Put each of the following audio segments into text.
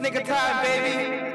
nigga time, baby.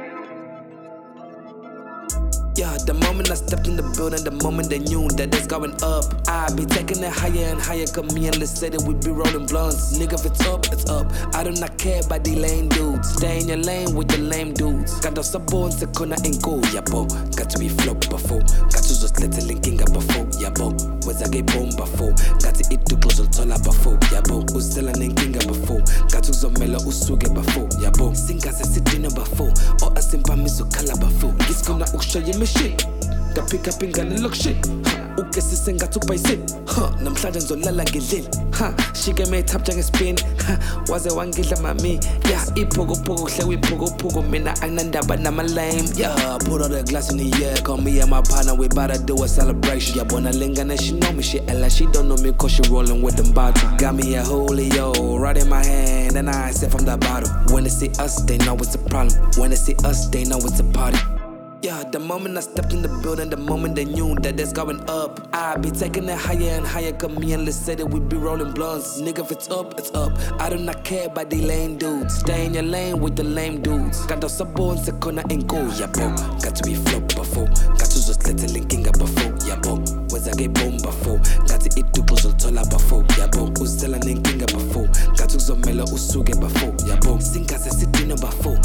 Yeah, the moment I stepped in the building, the moment they knew that it's going up, I be taking it higher and higher. Cause me and let's say that we be rolling blunts. Nigga, if it's up, it's up. I do not care about the lame dudes. Stay in your lane with the lame dudes. Got those bones that couldn't go, yeah, bo. Got to be flop before. Got to just let the linking up before, yeah, bo. Was I get bomb before? Got to eat too close to tola before, yeah, bo. Usela ninkinga before. Got to zomela usuge before, yeah, bo. Singa se sitina before. Or a simpa miso kala before. This gonna show you me shit. Got pick up in gonna look shit. Uke sisenga to pay sit. Namhlanje ngizolala ngidlile. She gave me a tap jang spin. Waze wangidla mami. Yeah, iphoko hle wiphoko mina anandaba nama lame. Yeah, put all the glass in the air. Call me and my partner, we bout to do a celebration. Yeah, bona lingana, she know me, she ella, she don't know me cause she rolling with them bottles. Got me a Julio right in my hand and I sip from the bottle. When they see us, they know it's a problem. When they see us, they know it's a party. Yeah, the moment I stepped in the building, the moment they knew that it's going up, I be taking it higher and higher. Cause me and let's say that we be rolling blunts. Nigga, if it's up, it's up. I do not care about the lame dudes. Stay in your lane with the lame dudes. Got those bones that couldn't go, yeah, bo. Got to be flop before. Got to just let the linking up before, yeah, bo. Was I get bomb before? Got to eat too close to tola before, yeah, bo. Usela ninkinga before. Got to zomela usuge before, yeah, bo. Singa se sitina before.